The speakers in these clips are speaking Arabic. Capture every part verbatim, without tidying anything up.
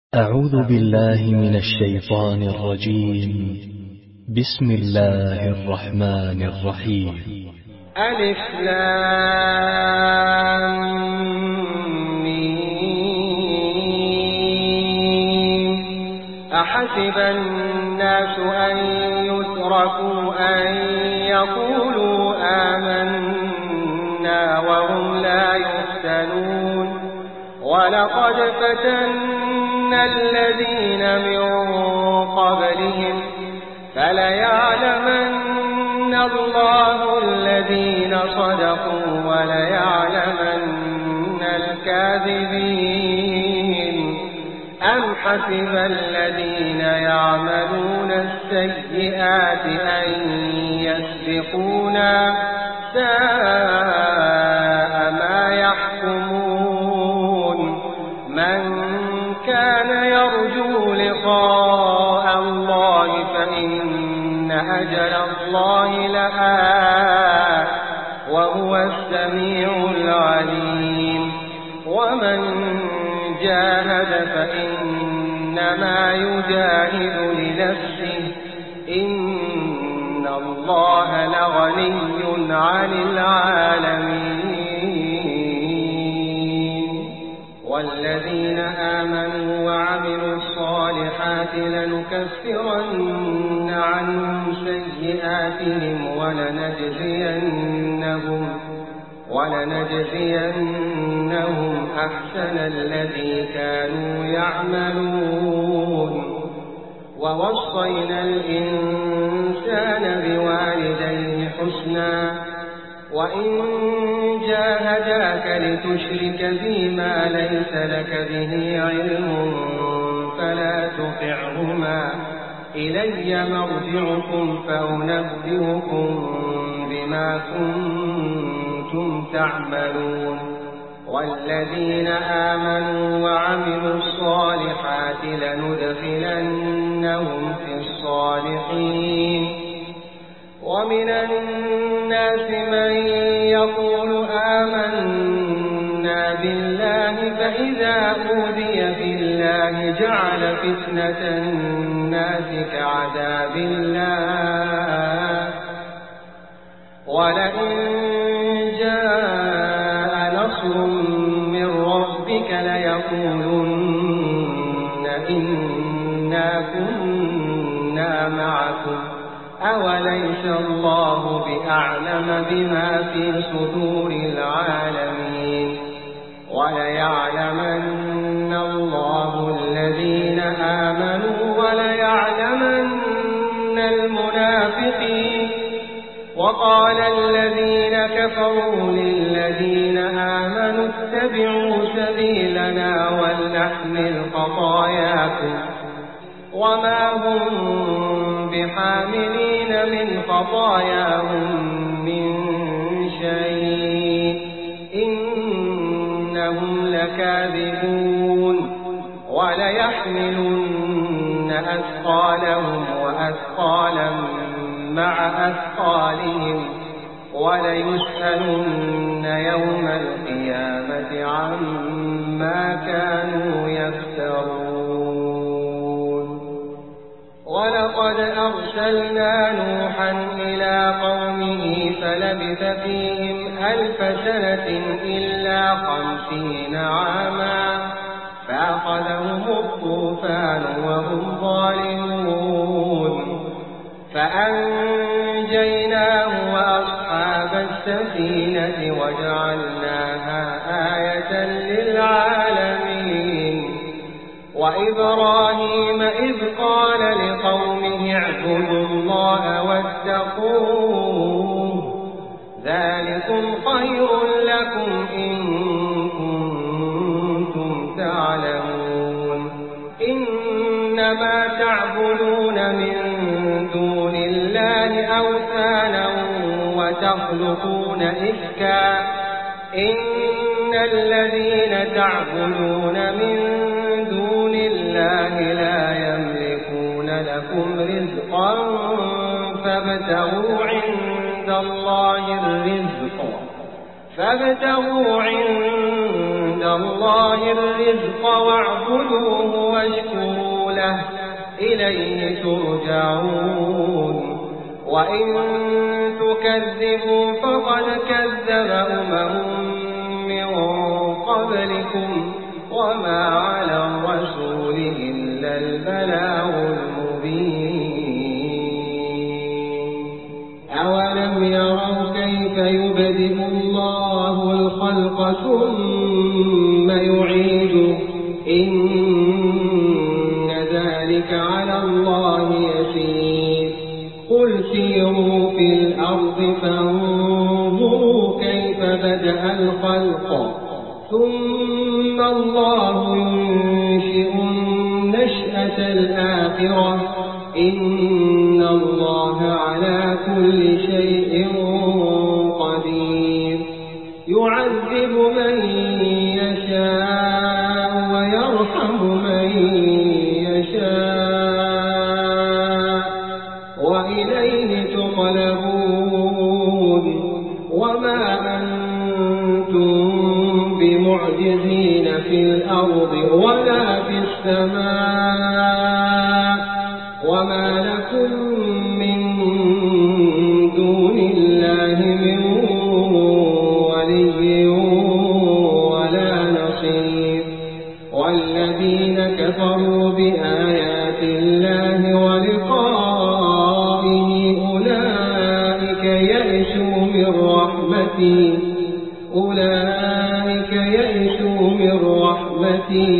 أعوذ بالله من الشيطان الرجيم. بسم الله الرحمن الرحيم. ألف لام ميم. أحسب الناس أن يتركوا أن يقولوا آمنا وهم لا يفتنون ولقد فتنا الذين من قبلهم فليعلمن الله الذين صدقوا وليعلمن الكاذبين. أم حسب الذين يعملون السيئات أن يسبقونا ساء ما يحكمون. من كان يرجو لقاء الله فإن أجل الله لآت وهو السميع العليم. ومن جاهد فإنما يجاهد لنفسه إن الله لغني عن العالمين. والذين آمنوا وعملوا الصالحات لنكفرن عنهم سيئاتهم ولنجزينهم ولنجزينهم أحسن الذي كانوا يعملون. ووصينا الإنسان بوالديه حسنا وإن جاهداك لتشرك بما ليس لك به علم فلا تطعهما إلي مرجعكم فأنبئكم بما كنتم تعملون. والذين آمنوا وعملوا الصالحات لندخلنهم في الصالحين. ومن الناس من يقول آمنا بالله فإذا أوذي بالله جعل فتنة الناس كعذاب الله ولئن جاء نصر من ربك ليقولن إنا كنا معكم أوليس الله بأعلم بما في صدور العالمين. وليعلمن الله الذين آمنوا وليعلمن المنافقين. وقال الذين كفروا للذين آمنوا اتبعوا سبيلنا ولنحمل خطاياكم وما هم بحاملين من خطاياهم من شيء إنهم لكاذبون. وليحملن أثقالهم وأثقالا مع أثقالهم وليسألن يوم القيامة عما كانوا يفترون. ولقد أرسلنا نوحا إلى قومه فلبث فيهم ألف سنة إلا خمسين عاما فأخذهم الطوفان وهم ظالمون فأنجيناه وأصحاب السفينة وجعلناها آية للعالمين. وإبراهيم إذ قال لقومه اعبدوا الله واتقوه ذلكم خير لكم إن كنتم تعلمون. إنما تعبدون من دون الله أوثانا وتخلقون إفكا إن الذين تعبدون من دون الله لا يملكون لكم رزقا فابتغوا عند الله الرزق فابتغوا عند الله الرزق واعبدوه واشكروه إليه ترجعون وإن تكذبوا فقد كذب أمم من قبلكم وما على الرسول إلا البلاغ المبين أولم يروا كيف يبدئ الله الخلق ثم يعيده إن ذلك على الله يسير قل سيروا في الأرض فانظروا كيف بدأ الخلق ثم الله ينشئ النشأة الآخرة إن الله على كل شيء قدير يعذب من يشاء ويرحم من يشاء وإليه تقلبون وما أنتم بمعجزين في الأرض ولا في السماء وما لكم من دون الله من ولي ولا نصير والذين كفروا بآيات الله ولقائه أولئك يئسوا من رحمتي أولئك يئسوا من رحمتي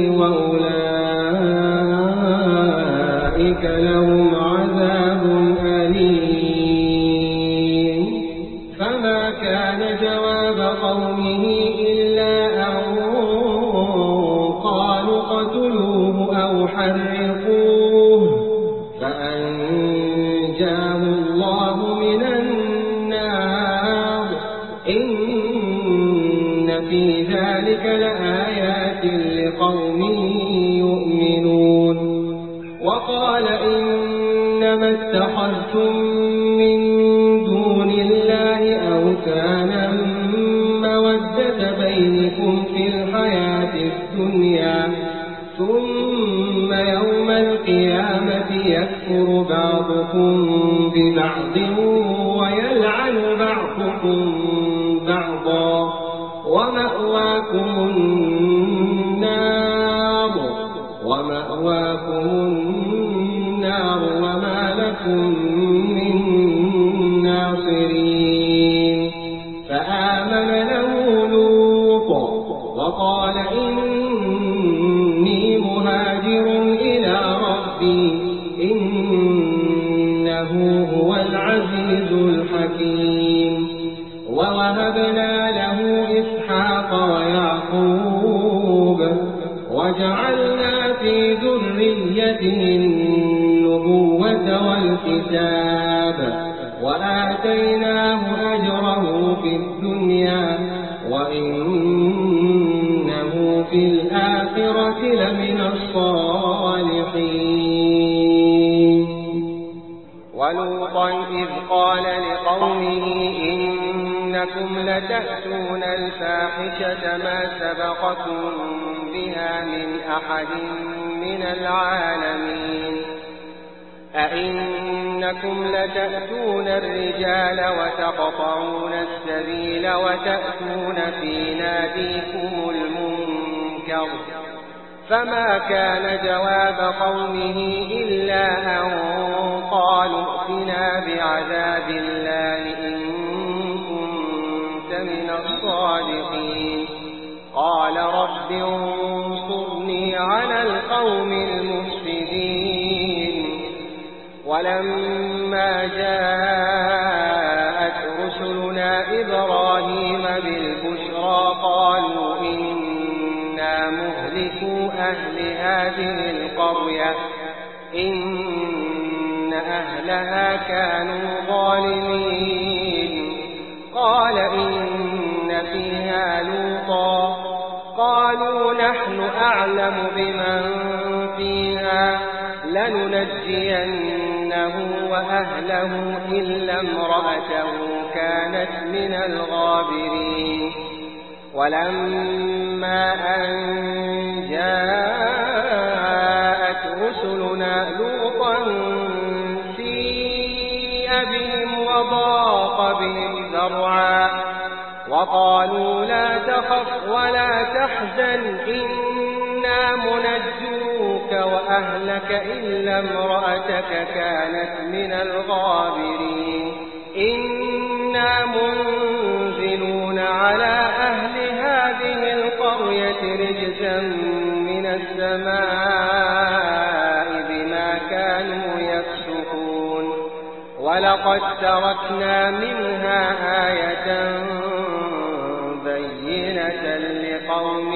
وأولئك لهم عذاب أليم فما كان جواب قومه إلا أن قالوا قتلوه أو حرقوه فأنجاه الله من النار إن في ذلك لآيات لقوم يؤمنون وقال إنما اتخذتم من دون الله أوثانا مودة بينكم في الحياة الدنيا ثم يوم القيامة يكفر بعضكم ببعض ويلعن بعضكم بعضا ومأواكم النار ومأواكم النار وما لكم من ناصرين فآمن له لوط وقال إني مهاجر إلى ربي إنه هو العزيز الحكيم ووهبنا له إسحاق ويعقوب وجعلنا في ذريته النبوة والكتاب وآتيناه أجره في الدنيا وإنه في الآخرة لمن الصالحين ولوطا إذ قال لقومه إنكم لتأتون الفاحشة ما سبقكم بها من أحد من العالمين أئنكم لتأتون الرجال وتقطعون السبيل وتأتون في ناديكم المنكر فما كان جواب قومه إلا أن قالوا ائتنا بعذاب الله إن كنت من الصادقين قال رب انصرني على القوم المفسدين ولما جاءت رسلنا إبراهيم بالبشرى قالوا إنا مهلكوا أهل هذه القرية إن أهلها كانوا ظالمين قال إن فيها لوطا قالوا نحن أعلم بمن فيها لننجينه وأهله إلا امرأته كانت من الغابرين ولما أن جاءت رسلنا لوطا مرعا وقالوا لا تخف ولا تحزن إنا منجوك وأهلك إلا امرأتك كانت من الغابرين إنا منزلون على أهل هذه القرية رجزا من السماء بما كانوا يفسقون ولقد تركنا منها آية بينة لقوم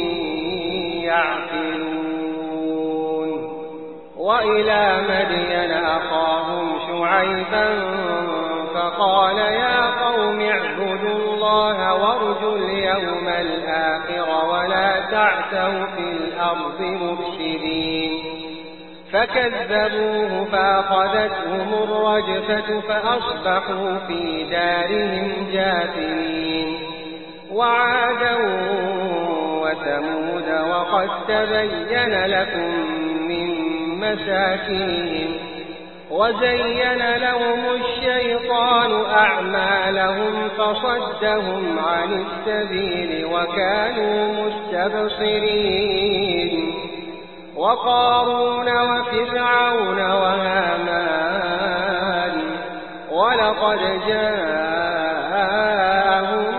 يعقلون وإلى مدين أخاهم شعيبا فقال يا قوم اعبدوا الله وارجوا اليوم الآخر ولا تعثوا في الأرض مفسدين فكذبوه فأخذتهم الرجفة فأصبحوا في دارهم جاثمين وعادا وثمود وقد تبين لكم من مساكنهم وزين لهم الشيطان أعمالهم فصدهم عن السبيل وكانوا مستبصرين وقارون وفرعون وهامان ولقد جاءهم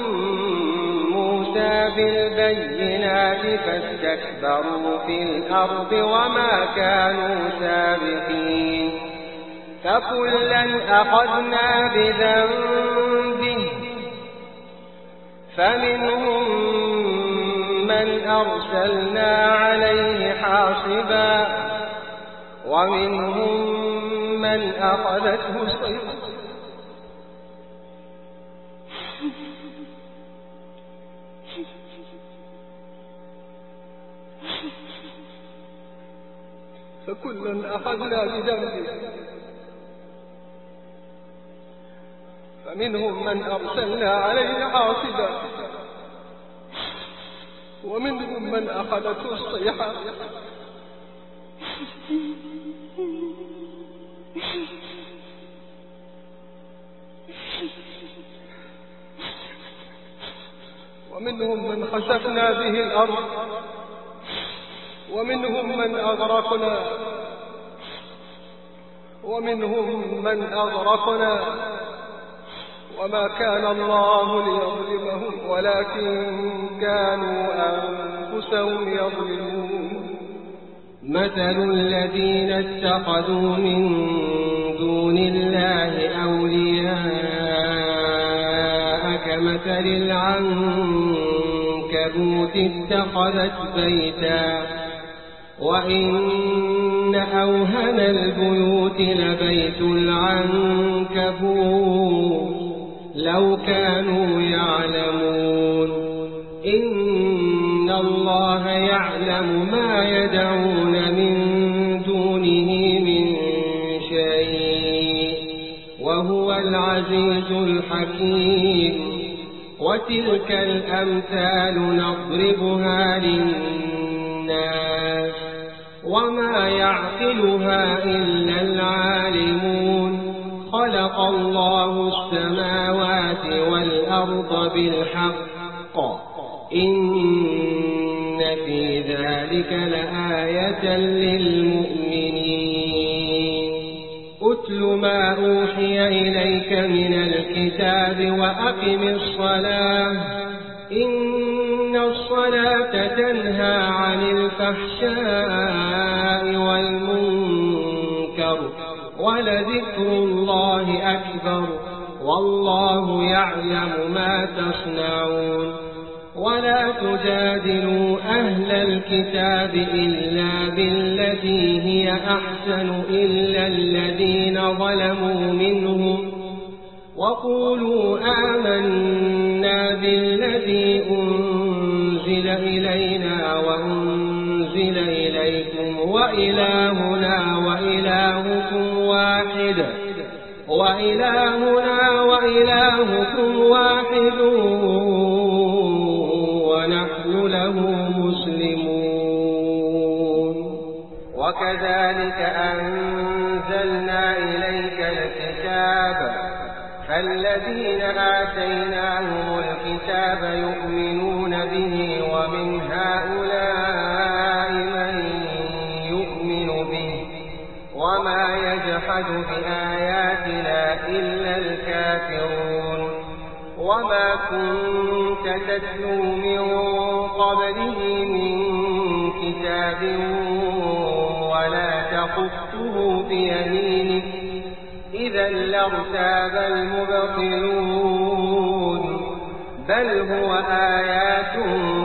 موسى بالبينات فاستكبروا في الأرض وما كانوا سابقين فكلا أخذنا بذنبه فمنهم من أرسلنا عليه حاصبا ومنهم من أخذته الصيحة فكلا أخذنا بذنبه فمنهم من أرسلنا عليه حاصبا ومنهم من أخذته الصيحة ومنهم من خسفنا به الأرض ومنهم من أغرقنا ومنهم من أغرقنا وما كان الله ليظلمهم ولكن كانوا أنفسهم يظلمون مثل الذين اتخذوا من دون الله أولياء كمثل العنكبوت اتخذت بيتا وإن أوهن البيوت لبيت العنكبوت لو كانوا يعلمون إن الله يعلم ما يدعون من دونه من شيء وهو العزيز الحكيم وتلك الأمثال نضربها للناس وما يعقلها إلا العالمون خلق الله السماوات والأرض بالحق إن في ذلك لآية للمؤمنين أتل ما أوحي إليك من الكتاب وأقم الصلاة إن الصلاة تنهى عن الفحشاء والمنكر ولذكر الله أكبر والله يعلم ما تصنعون ولا تجادلوا أهل الكتاب إلا بالتي هي أحسن إلا الذين ظلموا منهم وقولوا آمنا بالذي أنزل إلينا وأنزل إليكم وإلهنا وإلهكم واحد وإلهنا وإلهكم واحد ونحن له مسلمون وكذلك أنزلنا إليك الكتاب فالذين آتيناهم الكتاب يؤمنون به ومن هؤلاء من يؤمن به وما يجحد بآياتنا إلا الكافرون وما كنت تتلو من قبله من كتاب ولا تخطه بيمينك إذا لارتاب المبطلون بل هو آيات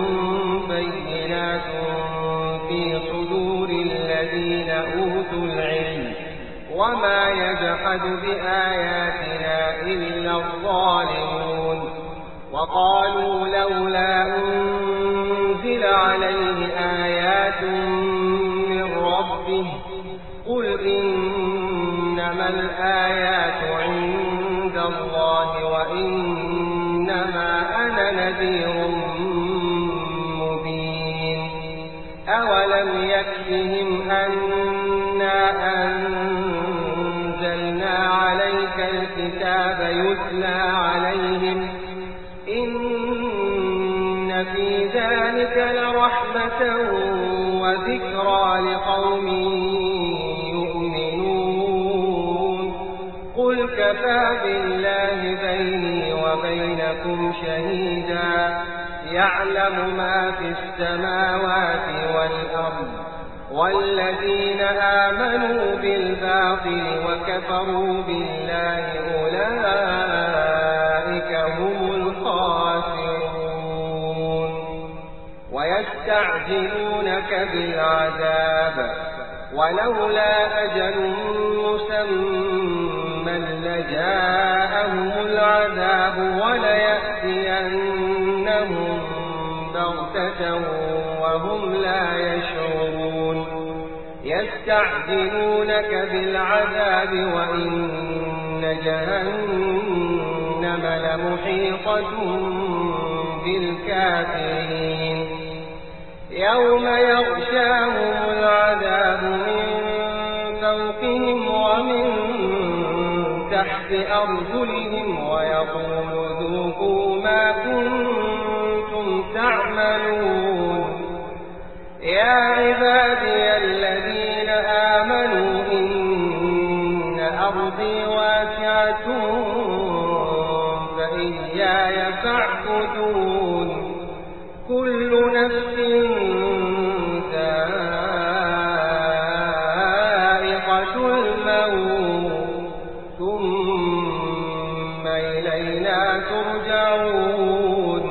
بينات في صدور الذين أوتوا العلم وما يجحد بآياتنا إلا الظالمون وقالوا لولا أنزل عليه آيات من ربه قل إنما الآيات عند الله وإنما أنا نذير مبين أولم يكفهم أنا أنزلنا عليك الكتاب يتلى عليهم إن في ذلك لرحمة وذكرى لقوم يؤمنون قل كفى بالله بيني وبينكم شهيدا يعلم ما في السماوات والأرض والذين آمنوا بالباطل وكفروا بالله أولئك هم الخاسرون ويستعجلونك بالعذاب ولولا أجل مسمى لجاءهم العذاب وليأتينهم بغتة وهم لا يشعرون يستعجلونك بالعذاب وإن جهنم لمحيطة بالكافرين يوم يغشاهم العذاب من فوقهم ومن تحت أرجلهم ويقول ذوقوا ما كنتم تعملون يا عبادي الذين آمنوا إن أرضي واسعة فإياي فاعبدون كل نفس ذائقة الموت ثم إلينا ترجعون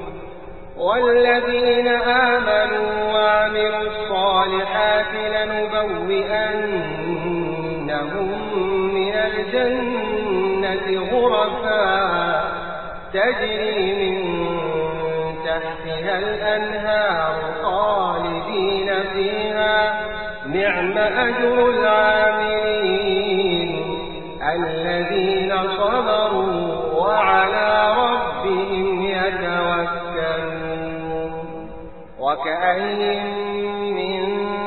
والذين آمنوا وعملوا الصالحات لنبوئنهم من الجنة غرفا تجري من تحتها الأنهار خالدين فيها نعم أجر العاملين الذين صبروا وعلى ربهم يتوكلون وكأين من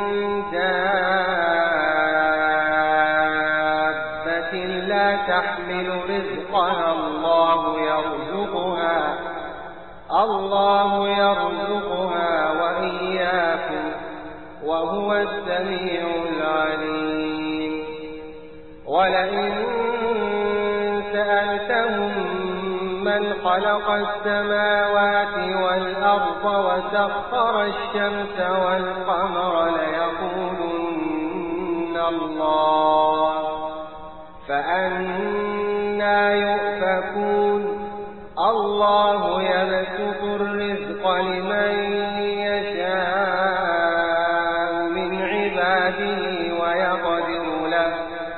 دابة لا تحمل رزقها الله يرزقها الله يرزقها وإياكم وهو السميع العليم ولئن سألتهم من خلق السماوات والأرض وسخر الشمس والقمر ليقولن الله فأنى يؤفكون الله يبسط الرزق لمن يشاء من عباده ويقدر له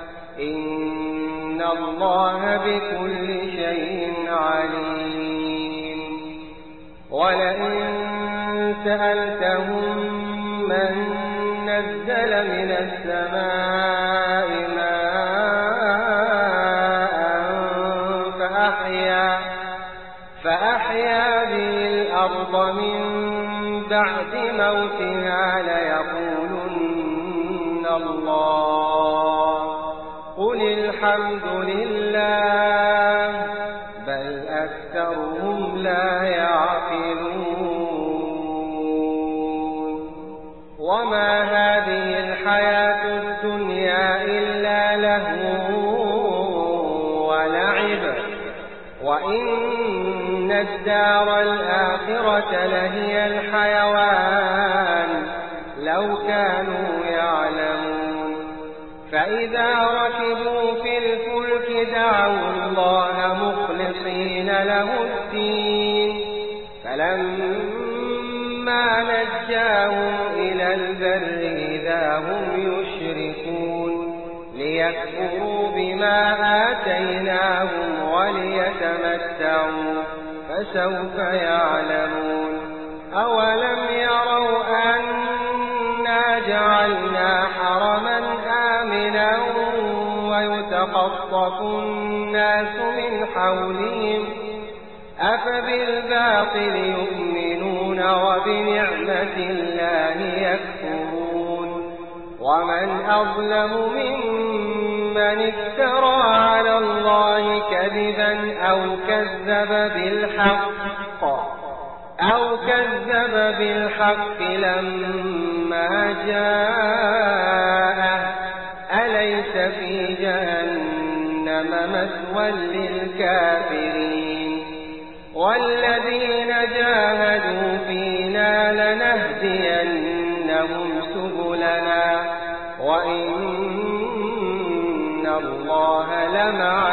إن الله بكل شيء عليم ولئن سألتهم من نزل من السماء ماء فأحيا فأحيا به الأرض من بعد موتها ليقولن الله قل الحمد لله فإذا ركبوا في الفلك دعوا الله مخلصين له الدين فلما نجاهم إلى البر إذا هم يشركون ليكفروا بما آتيناهم وليتمتعوا فسوف يعلمون أولم يروا أنا جعلنا حرما آمنا ويتخطف الناس من حولهم أفبالباطل يؤمنون وبنعمة الله يكفرون ومن أظلم ممن افترى على الله كذبا أو كذب بالحق أو كذب بالحق لما جاءه أليس في جهنم مثوى للكافرين والذين جاهدوا فينا لنهدينهم سبلنا وإن الله لمع